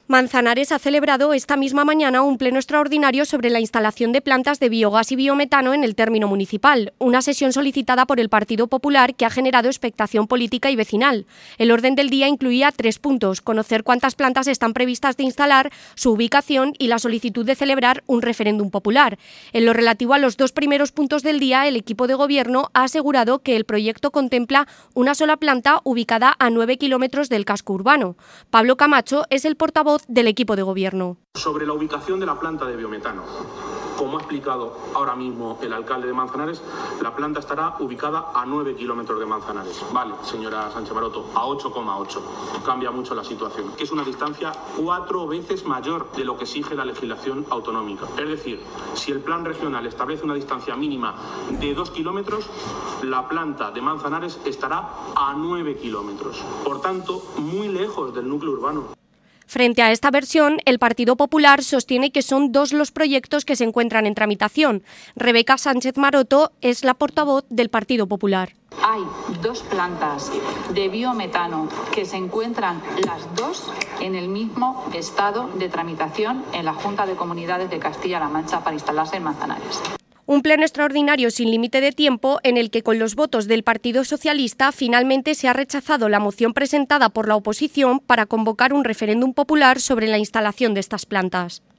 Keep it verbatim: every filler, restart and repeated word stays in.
Manzanares ha celebrado esta misma mañana un pleno extraordinario sobre la instalación de plantas de biogás y biometano en el término municipal, una sesión solicitada por el Partido Popular que ha generado expectación política y vecinal. El orden del día incluía tres puntos: conocer cuántas plantas están previstas de instalar, su ubicación y la solicitud de celebrar un referéndum popular. En lo relativo a los dos primeros puntos del día, el equipo de gobierno ha asegurado que el proyecto contempla una sola planta ubicada a nueve kilómetros del casco urbano. Pablo Camacho es el portavoz del equipo de gobierno. Sobre la ubicación de la planta de biometano, como ha explicado ahora mismo el alcalde de Manzanares, la planta estará ubicada a nueve kilómetros de Manzanares. Vale, señora Sánchez Maroto, a ocho coma ocho. Cambia mucho la situación, que es una distancia cuatro veces mayor de lo que exige la legislación autonómica. Es decir, si el plan regional establece una distancia mínima de dos kilómetros, la planta de Manzanares estará a nueve kilómetros. Por tanto, muy lejos del núcleo urbano. Frente a esta versión, el Partido Popular sostiene que son dos los proyectos que se encuentran en tramitación. Rebeca Sánchez Maroto es la portavoz del Partido Popular. Hay dos plantas de biometano que se encuentran las dos en el mismo estado de tramitación en la Junta de Comunidades de Castilla-La Mancha para instalarse en Manzanares. Un pleno extraordinario sin límite de tiempo en el que con los votos del Partido Socialista finalmente se ha rechazado la moción presentada por la oposición para convocar un referéndum popular sobre la instalación de estas plantas.